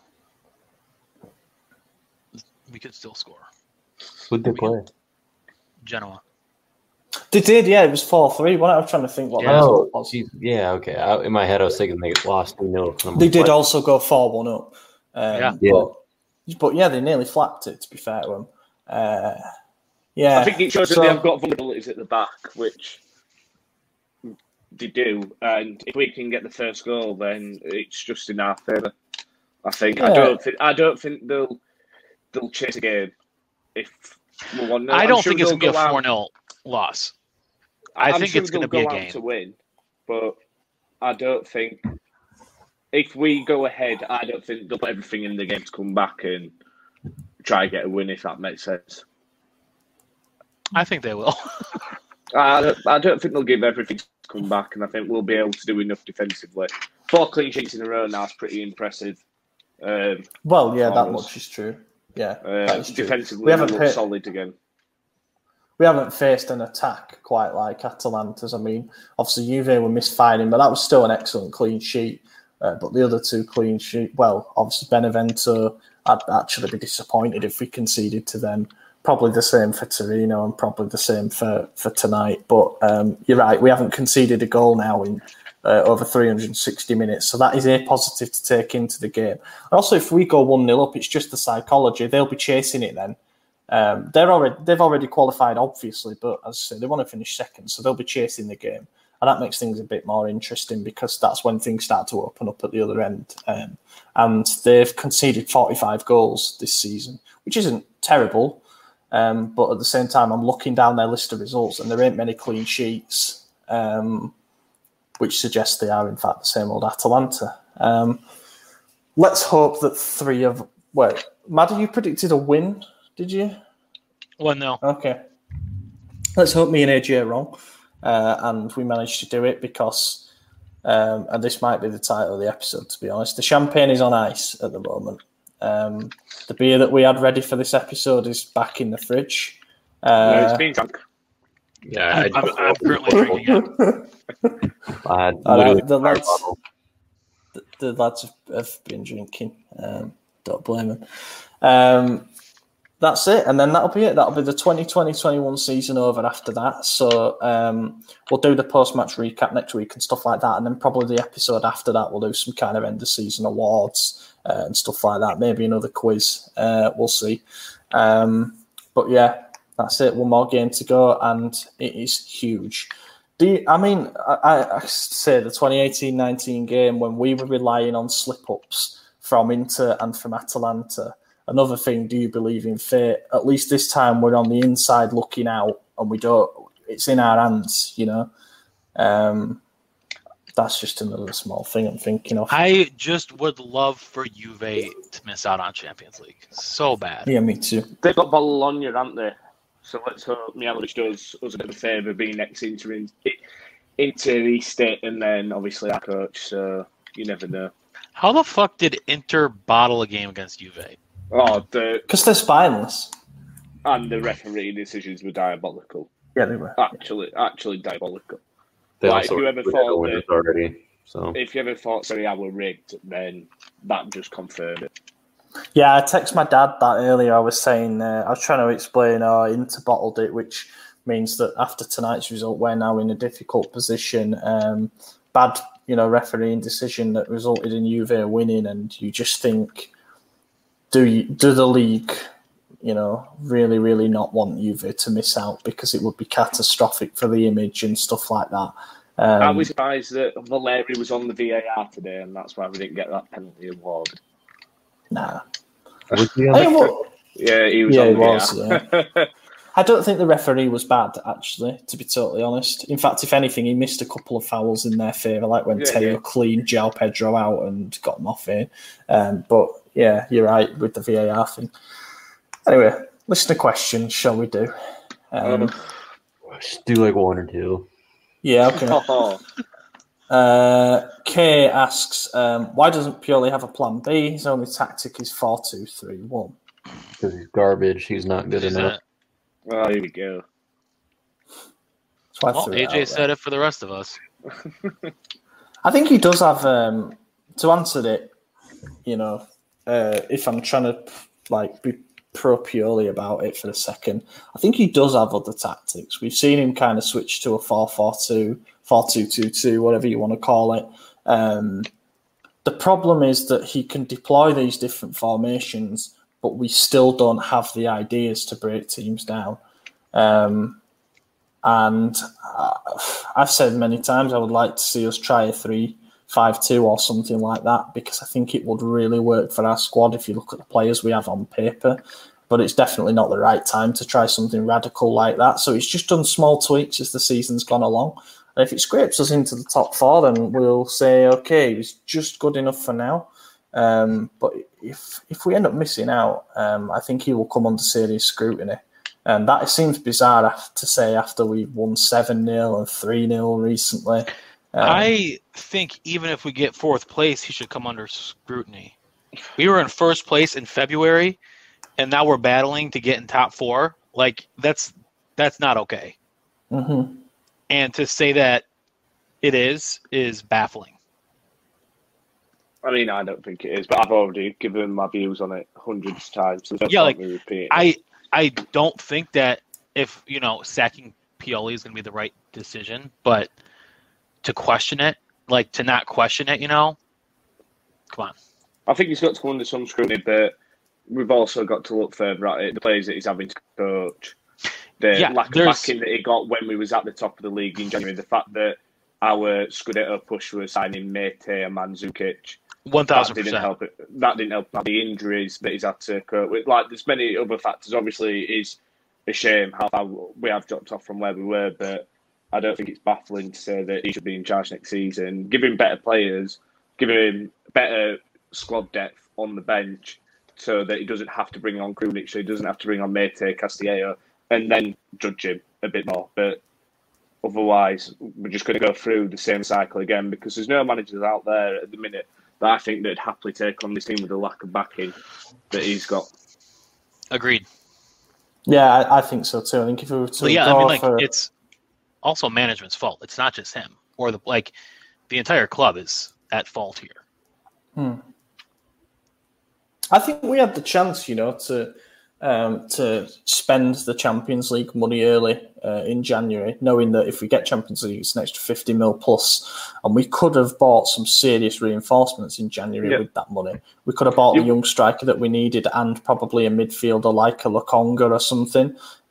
we could still score. Who'd they play? Genoa. They did, yeah. It was 4-3. What I was trying to think what Yeah. the result was. Yeah, okay. In my head, I was thinking they lost 3-0. They did also go 4-1 up. Yeah. But yeah, they nearly flapped it, to be fair to them. Yeah. I think it shows that they have got vulnerabilities at the back, which they do. And if we can get the first goal, then it's just in our favour. I think. Yeah. I don't think they'll chase a game if we're 1-0. I don't think it's they'll going to be a go out- 4-0 loss. I I'm think sure it's going to they'll be a go out game. to win, but I don't think if we go ahead, I don't think they'll put everything in the game to come back and try and get a win. If that makes sense, I think they will. I don't think they'll give everything to come back, and I think we'll be able to do enough defensively. 4 clean sheets in a row now is pretty impressive. Well, yeah, that for us. much is true. Yeah, that is true. Defensively, We we haven't look hit- solid again. We haven't faced an attack quite like Atalanta's. I mean, obviously Juve were misfiring, but that was still an excellent clean sheet. But the other 2 clean sheet, well, obviously Benevento, I'd actually be disappointed if we conceded to them. Probably the same for Torino and probably the same for tonight. But you're right, we haven't conceded a goal now in over 360 minutes. So that is a positive to take into the game. Also, if we go 1-0 up, it's just the psychology. They'll be chasing it then. They've already qualified, obviously, but as I say, they want to finish second, so they'll be chasing the game. And that makes things a bit more interesting because that's when things start to open up at the other end. And they've conceded 45 goals this season, which isn't terrible. But at the same time, I'm looking down their list of results and there ain't many clean sheets, which suggests they are, in fact, the same old Atalanta. Let's hope that Maddie, you predicted a win, did you? 1-0. Okay. Let's hope me and AJ are wrong. And we managed to do it because, and this might be the title of the episode, to be honest, the champagne is on ice at the moment. The beer that we had ready for this episode is back in the fridge. No, it's been drunk. Yeah, I'm currently drinking it. The lads have been drinking. Don't blame them. That's it, and then that'll be it. That'll be the 2020-21 season over after that. So we'll do the post-match recap next week and stuff like that, and then probably the episode after that we'll do some kind of end-of-season awards and stuff like that. Maybe another quiz. We'll see. But yeah, that's it. One more game to go, and it is huge. I say the 2018-19 game when we were relying on slip-ups from Inter and from Atalanta. Another thing, do you believe in fate? At least this time we're on the inside looking out and it's in our hands, That's just another small thing I'm thinking of. I just would love for Juve to miss out on Champions League. So bad. Yeah, me too. They've got Bologna, haven't they? So let's hope Mihajlovic does us a bit of a favour being next into Easter and then obviously our coach, so you never know. How the fuck did Inter bottle a game against Juve? Because they're spineless. And the referee decisions were diabolical. Yeah, they were. Actually diabolical. They Like, also if you ever were thought winners that- already. So If you ever thought Serie A were rigged, then that just confirmed it. Yeah, I texted my dad that earlier. I was saying, I was trying to explain Inter bottled it, which means that after tonight's result, we're now in a difficult position. Bad, refereeing decision that resulted in Juve winning, and you just think, do the league, really, really not want Juve to miss out because it would be catastrophic for the image and stuff like that. I was surprised that Valeri was on the VAR today, and that's why we didn't get that penalty award. Nah. was he on I the- mean, what- Yeah, he was Yeah, on he the was, VAR. I don't think the referee was bad, actually, to be totally honest. In fact, if anything, he missed a couple of fouls in their favour, like when Teo cleaned João Pedro out and got him off here. But yeah, you're right with the VAR thing. Anyway, listen to questions, shall we do? Just do like one or two. Yeah, okay. Kay asks, why doesn't Pioli have a plan B? His only tactic is 4-2-3-1. Because he's garbage. He's not good enough. Oh, here we go. So Well, AJ said it for the rest of us. I think he does have, to answer it, if I'm trying to be pro purely about it for a second, I think he does have other tactics. We've seen him kind of switch to a 4-4-2, 4-2-2-2, whatever you want to call it. The problem is that he can deploy these different formations, but we still don't have the ideas to break teams down. And I've said many times I would like to see us try a 3-5-2 or something like that, because I think it would really work for our squad if you look at the players we have on paper. But it's definitely not the right time to try something radical like that. So it's just done small tweaks as the season's gone along. And if it scrapes us into the top 4, then we'll say, okay, it's just good enough for now. But if we end up missing out, I think he will come under serious scrutiny. And that seems bizarre to say after we've won 7-0 and 3-0 recently. I think even if we get 4th place, he should come under scrutiny. We were in 1st place in February, and now we're battling to get in top 4. That's not okay. Mm-hmm. And to say that it is baffling. I mean, I don't think it is, but I've already given my views on it hundreds of times. So I don't think that if, sacking Pioli is going to be the right decision, but to question it, to not question it, come on. I think he's got to come under some scrutiny, but we've also got to look further at it. The players that he's having to coach, the lack of backing that he got when we was at the top of the league in January, the fact that our Scudetto push was signing Mete and Mandzukic. 1,000%. That didn't help. The injuries that he's had to cope with. There's many other factors. Obviously, it is a shame how we have dropped off from where we were, but I don't think it's baffling to say that he should be in charge next season. Give him better players, give him better squad depth on the bench so that he doesn't have to bring on Krunic, so he doesn't have to bring on Mete, Castillejo, and then judge him a bit more. But otherwise, we're just going to go through the same cycle again, because there's no managers out there at the minute that I think that'd happily take on this team with the lack of backing that he's got. Agreed. Yeah, I think so too. I think if we were to it's also management's fault. It's not just him, or the entire club is at fault here. I think we had the chance, to spend the Champions League money early in January, knowing that if we get Champions League, it's an extra 50 mil plus, and we could have bought some serious reinforcements in January with that money. We could have bought the young striker that we needed and probably a midfielder like a Lokonga or something,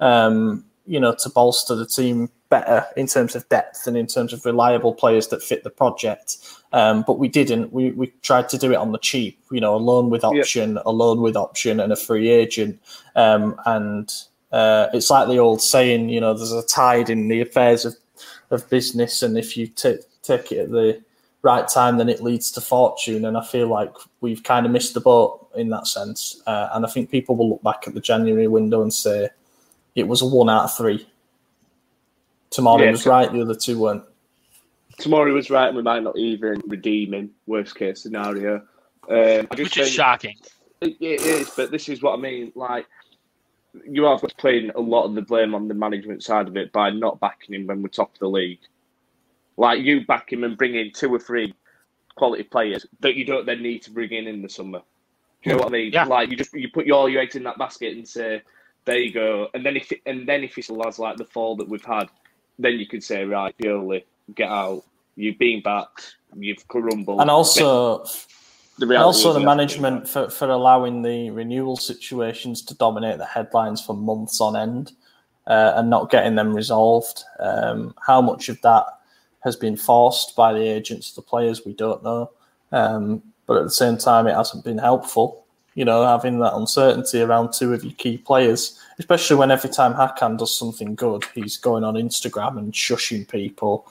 to bolster the team better in terms of depth and in terms of reliable players that fit the project. But we didn't. We tried to do it on the cheap, a loan with option, and a free agent. And it's like the old saying, there's a tide in the affairs of business, and if you take it at the right time, then it leads to fortune. And I feel like we've kind of missed the boat in that sense. And I think people will look back at the January window and say it was a 1 out of 3. Tomorrow was right, the other 2 weren't. Tomorrow was right, and we might not even redeem him, worst case scenario. Which is shocking. It is, but this is what I mean. You have playing a lot of the blame on the management side of it by not backing him when we're top of the league. You back him and bring in 2 or 3 quality players that you don't then need to bring in the summer. Do you know what I mean? Yeah. You put all your eggs in that basket and say, there you go. And then if it's lads like the fall that we've had, then you can say, right, Pioli, get out. You've been backed. You've crumbled. And also the management for allowing the renewal situations to dominate the headlines for months on end and not getting them resolved. How much of that has been forced by the agents to the players, we don't know. But at the same time, it hasn't been helpful. Having that uncertainty around 2 of your key players, especially when every time Hakan does something good, he's going on Instagram and shushing people.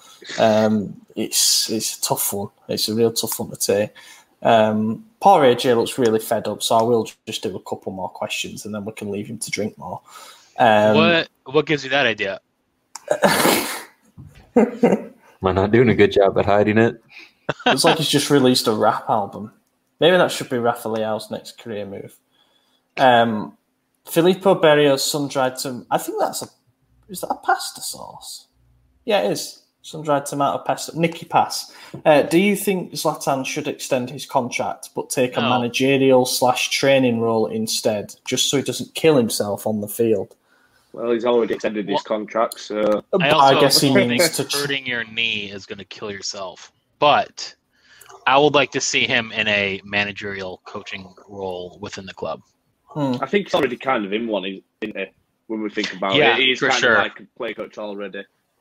It's a tough one. It's a real tough one to take. Poor AJ looks really fed up, so I will just do a couple more questions and then we can leave him to drink more. What gives you that idea? Am I not doing a good job at hiding it? It's like he's just released a rap album. Maybe that should be Rafa Leao's next career move. Filippo Berio's sun-dried to... I think is that a pasta sauce? Yeah, it is. Sun-dried tomato pesto. Nicky Pass. Do you think Zlatan should extend his contract but take a managerial/training role instead, just so he doesn't kill himself on the field? Well, he's already extended his contract, so... I guess he means to... hurting your knee is going to kill yourself. But I would like to see him in a managerial coaching role within the club. I think he's already kind of in one, isn't he? When we think about it. He's for kind sure. of like a play coach already.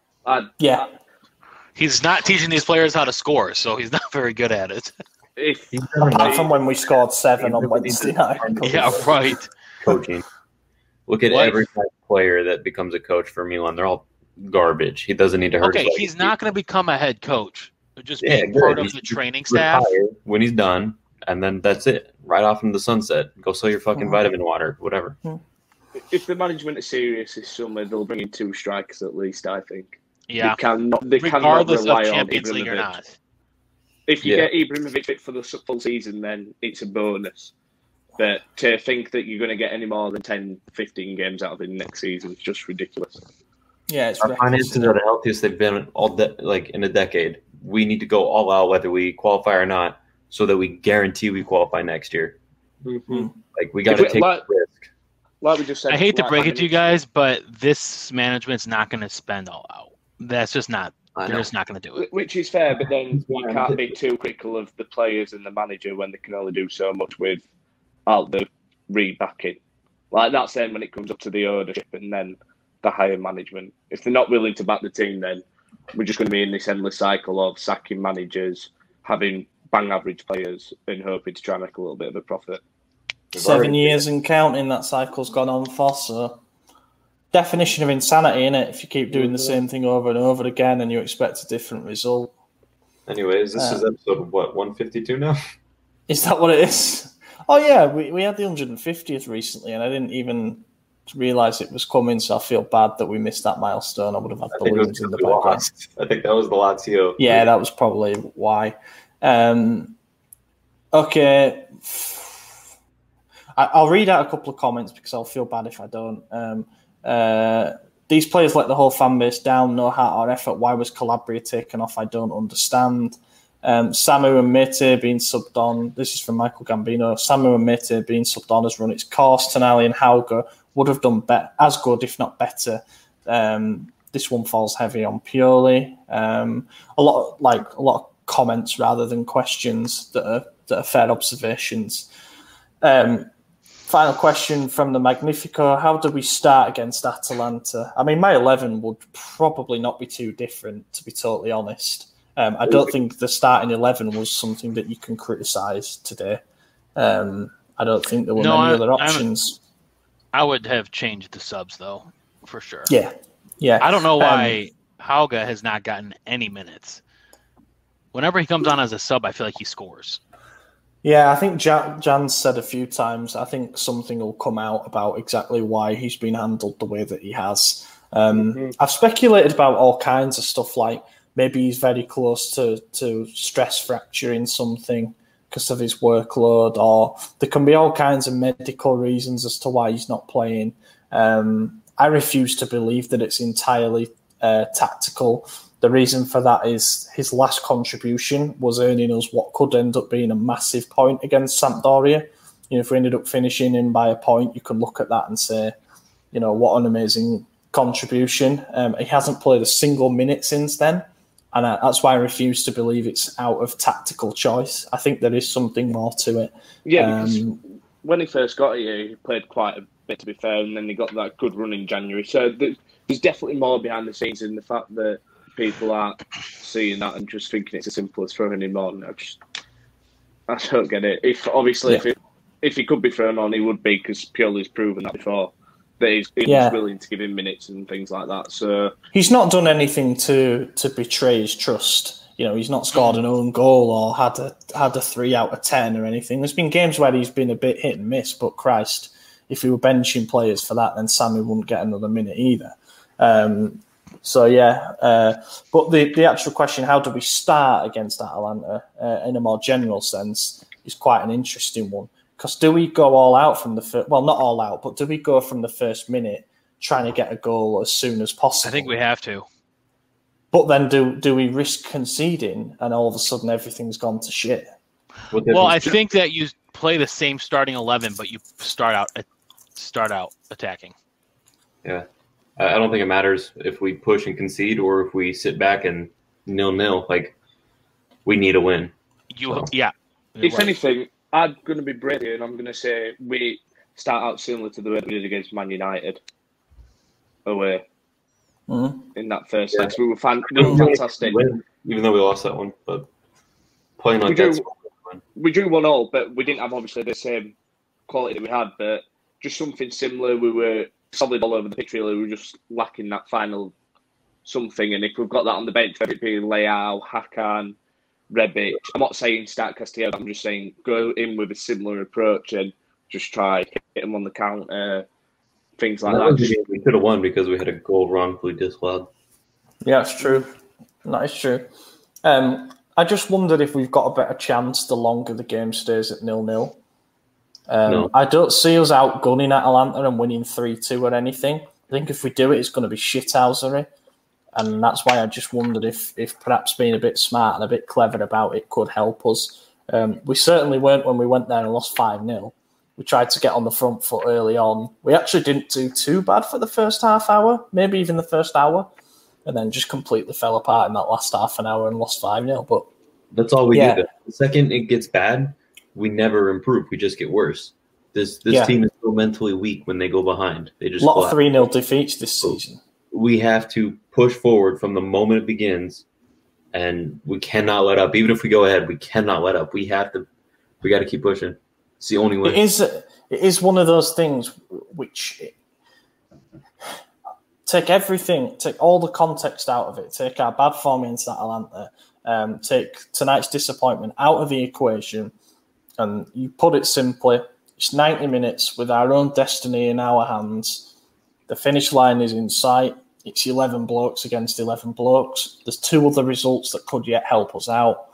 He's not teaching these players how to score, so he's not very good at it. Apart from when we scored 7 on Wednesday night. Yeah, right. Coaching. Look at every player that becomes a coach for Milan. They're all garbage. He doesn't need to hurt his legs. He's not going to become a head coach. Just being part of the training staff. When he's done, and then that's it. Right off into the sunset. Go sell your fucking vitamin water, whatever. If the management is serious this summer, they'll bring in 2 strikers at least, I think. Yeah. They cannot rely on Champions League or not. If you get Ibrahimovic fit for the full season, then it's a bonus. But to think that you're going to get any more than 10, 15 games out of him next season is just ridiculous. Yeah, it's our finances are the healthiest they've been in a decade. We need to go all out whether we qualify or not, so that we guarantee we qualify next year. Mm-hmm. Like we got to take the risk. Like we just said, I hate to break it to you guys, but this management's not going to spend all out. That's just not. They're just not going to do it. Which is fair, but then you can't be too critical of the players and the manager when they can only do so much without the rebacking. Like that's then when it comes up to the ownership and then the higher management. If they're not willing to back the team, then we're just going to be in this endless cycle of sacking managers, having bang average players, and hoping to try and make a little bit of a profit. 7 years and counting, that cycle's gone on for, so... Definition of insanity, innit? If you keep doing the same thing over and over again and you expect a different result. Anyways, this is episode, 152 now? Is that what it is? Oh, yeah, we had the 150th recently, and I didn't even realise it was coming, so I feel bad that we missed that milestone. I would have had balloons in the background. I think that was the Lazio. Yeah, that was probably why. Okay. I'll read out a couple of comments because I'll feel bad if I don't. These players let the whole fan base down, no heart or effort. Why was Calabria taken off? I don't understand. Samu and Mete being subbed on. This is from Michael Gambino. Samu and Mete being subbed on has run its course. Tonali and Hauger would have done as good, if not better. This one falls heavy on Pioli. A lot of comments rather than questions that are fair observations. Final question from the Magnifico. How do we start against Atalanta? I mean, my 11 would probably not be too different, to be totally honest. I don't think the starting 11 was something that you can criticise today. I don't think there were many other options. I would have changed the subs, though, for sure. Yeah. I don't know why Hauga has not gotten any minutes. Whenever he comes on as a sub, I feel like he scores. Yeah, I think Jan's said a few times, I think something will come out about exactly why he's been handled the way that he has. I've speculated about all kinds of stuff, like maybe he's very close to stress fracturing something because of his workload, or there can be all kinds of medical reasons as to why he's not playing. I refuse to believe that it's entirely tactical. The reason for that is his last contribution was earning us what could end up being a massive point against Sampdoria. If we ended up finishing him by a point, you can look at that and say, what an amazing contribution. He hasn't played a single minute since then, and that's why I refuse to believe it's out of tactical choice. I think there is something more to it. Yeah, because when he first got here, he played quite a bit, to be fair, and then he got that good run in January. So there's definitely more behind the scenes in the fact that people aren't seeing that and just thinking it's as simple as throwing him on. I don't get it. If he could be thrown on, he would be, because Pioli's proven that before, that he's willing to give him minutes and things like that. So he's not done anything to betray his trust. He's not scored an own goal or had a 3 out of 10 or anything. There's been games where he's been a bit hit and miss, but Christ, if he were benching players for that, then Sammy wouldn't get another minute either. But the actual question, how do we start against Atalanta in a more general sense, is quite an interesting one. Because do we go all out from the first... Well, not all out, but do we go from the first minute trying to get a goal as soon as possible? I think we have to. But then do we risk conceding and all of a sudden everything's gone to shit? Well, I think that you play the same starting 11, but you start out attacking. Yeah. I don't think it matters if we push and concede or if we sit back and 0-0. Like, we need a win. Yeah. If anything, I'm going to be brave here and I'm going to say we start out similar to the way we did against Man United away in that first leg. We were fantastic. Even though we lost that one, but playing like we drew 1-1, but we didn't have obviously the same quality that we had, but just something similar. We were solid all over the pitch, really. We were just lacking that final something. And if we've got that on the bench, whether it be Leao, Hakan, Rebic, I'm not saying start Castillo, I'm just saying go in with a similar approach and just try hit them on the counter, things like that. We could have won because we had a goal wrongfully disallowed. Yeah, it's true. That is true. I just wondered if we've got a better chance the longer the game stays at 0-0. No. I don't see us outgunning Atalanta and winning 3-2 or anything. I think if we do it, it's going to be shithousery. And that's why I just wondered if perhaps being a bit smart and a bit clever about it could help us. We certainly weren't when we went there and lost 5-0. We tried to get on the front foot early on. We actually didn't do too bad for the first half hour, maybe even the first hour, and then just completely fell apart in that last half an hour and lost 5-0. But that's all we do. The second it gets bad, we never improve. We just get worse. This team is so mentally weak when they go behind. They just a lot of 3-0 defeats this season. We have to push forward from the moment it begins, and we cannot let up. Even if we go ahead, we cannot let up. We got to keep pushing. It's the only way. It is one of those things which take all the context out of it. Take our bad form against Atalanta. Take tonight's disappointment out of the equation, and you put it simply, it's 90 minutes with our own destiny in our hands. The finish line is in sight. It's 11 blokes against 11 blokes. There's 2 other results that could yet help us out.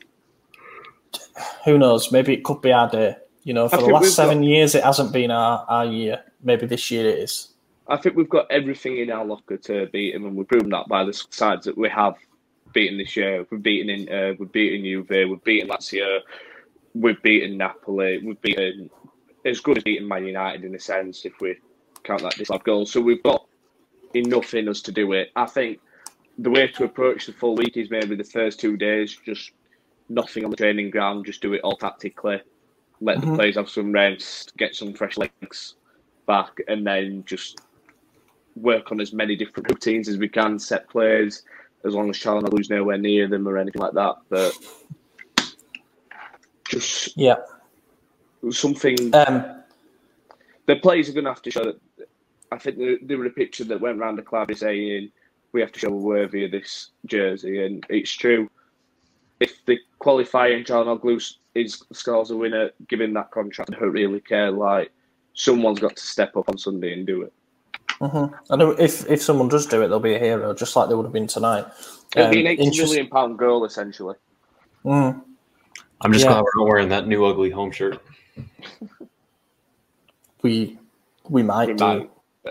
Who knows? Maybe it could be our day. For the last 7 years, it hasn't been our year. Maybe this year it is. I think we've got everything in our locker to beat him, and we've proven that by the sides that we have beaten this year. We've beaten Juve, we've beaten Lazio, we've beaten Napoli, we've beaten as good as beating Man United in a sense if we count that disallowed goal. So we've got enough in us to do it. I think the way to approach the full week is maybe the first 2 days, just nothing on the training ground, just do it all tactically, let the players have some rest, get some fresh legs back, and then just work on as many different routines as we can, set plays, as long as Çalhanoğlu's nowhere near them or anything like that. But just something. The players are going to have to show that. I think there were a picture that went around the club saying we have to show we're worthy of this jersey, and it's true. If they qualify and Çalhanoğlu scores a winner, give him that contract. I don't really care. Like, someone's got to step up on Sunday and do it. And if someone does do it, they'll be a hero, just like they would have been tonight. It'll be an £80 million goal, essentially. I'm just glad we're not wearing that new ugly home shirt. We might do.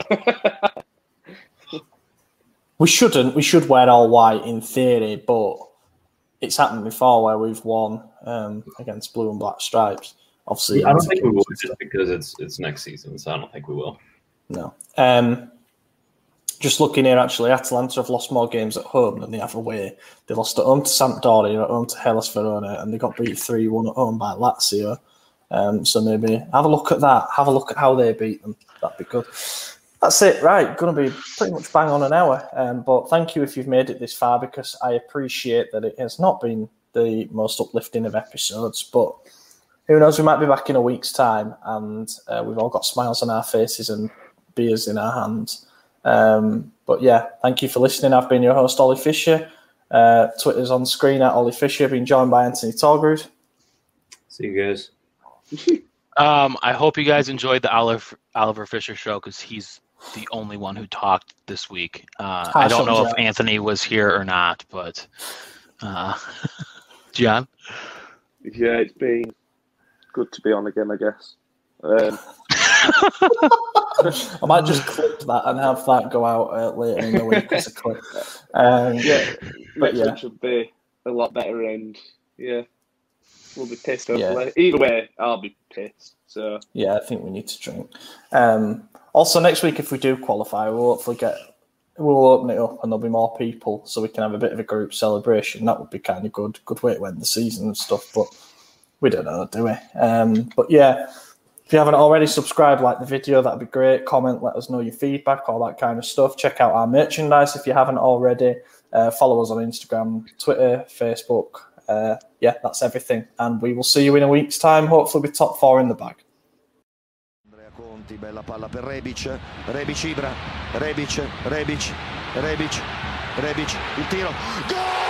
We shouldn't. We should wear all white in theory, but it's happened before where we've won against blue and black stripes. Obviously, I don't think we will just because it's next season, so I don't think we will. No. Just looking here, actually, Atalanta have lost more games at home than they have away. They lost at home to Sampdoria, at home to Hellas Verona, and they got beat 3-1 at home by Lazio. So maybe have a look at that. Have a look at how they beat them. That'd be good. That's it. Right. Going to be pretty much bang on an hour. But thank you if you've made it this far, because I appreciate that it has not been the most uplifting of episodes. But who knows? We might be back in a week's time, and we've all got smiles on our faces and beers in our hands. But yeah, thank you for listening. I've been your host, Ollie Fisher. Twitter's on screen at Ollie Fisher. Been joined by Anthony Torgrud. See you guys. I hope you guys enjoyed the Oliver Fisher show, because he's the only one who talked this week. I don't know if Anthony was here or not, but John? Yeah, it's been good to be on again, I guess. I might just clip that and have that go out later in the week as a clip. Next week should be a lot better, and we'll be pissed. Hopefully, either way, I'll be pissed. So I think we need to drink. Also, next week, if we do qualify, we'll open it up and there'll be more people, so we can have a bit of a group celebration. That would be kind of good way to end the season and stuff. But we don't know, do we? But yeah. If you haven't already, subscribe, like the video, that'd be great. Comment, let us know your feedback, all that kind of stuff. Check out our merchandise if you haven't already. Follow us on Instagram, Twitter, Facebook. That's everything. And we will see you in a week's time, hopefully with top 4 in the bag. Andrea Conti, bella palla per Rebic, Ibra, Rebic, il tiro, gol!